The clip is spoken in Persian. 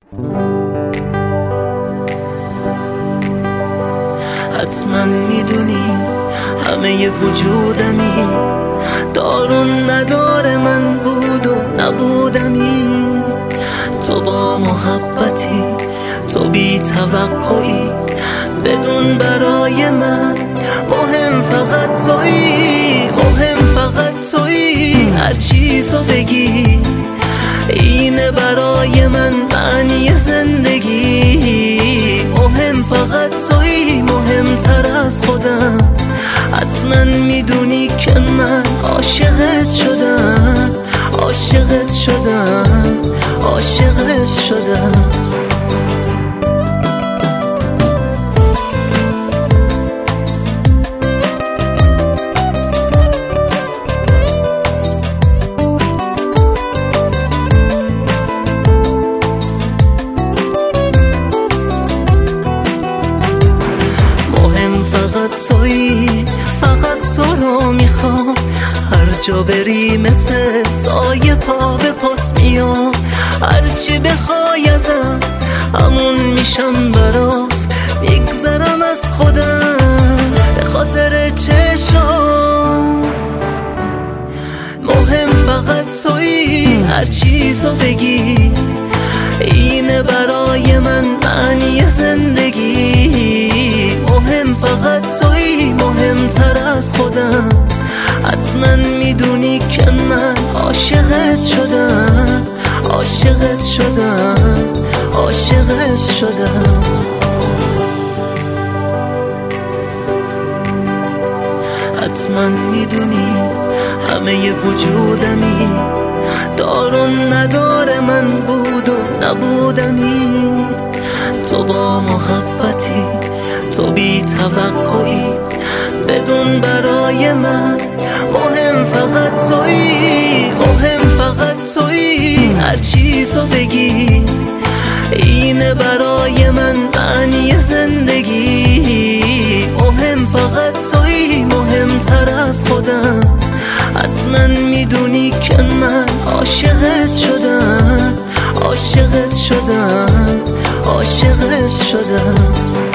حتما میدونی همه وجودمی دارون نداره، من بود و نبودمی. تو با محبتی، تو بی توقعی، بدون برای من مهم فقط تویی، مهم فقط تویی. هرچی تو بگی اینه برای من معنی زندگی. مهم فقط تویی، مهمتر از خودم. حتما میدونی که من عاشقت شدم، عاشقت شدم، عاشقت شدم. تویی، فقط تو رو میخوام. هر جا بری مثل سایه پا به پات میام. هرچی بخوای ازم همون میشم برات. میگذرم از خودم به خاطر چشات. مهم فقط تویی، هرچی تو بگی اینه برای من معنی زندگی. مهم فقط تویی، مهمتر از خودم. حتما میدونی که من عاشقت شدم، عاشقت شدم، عاشقت شدم. حتما میدونی همه وجودمی دارون نداره، من بود و نبودمی. تو با محبتی، تو بی توقعی، بدون برای من مهم فقط تویی، مهم فقط تویی. هرچی تو بگی اینه برای من معنی زندگی. مهم فقط تویی، مهمتر از خودم. حتما میدونی که من عاشقت شدم، عاشقت شدم، عاشقت شدم.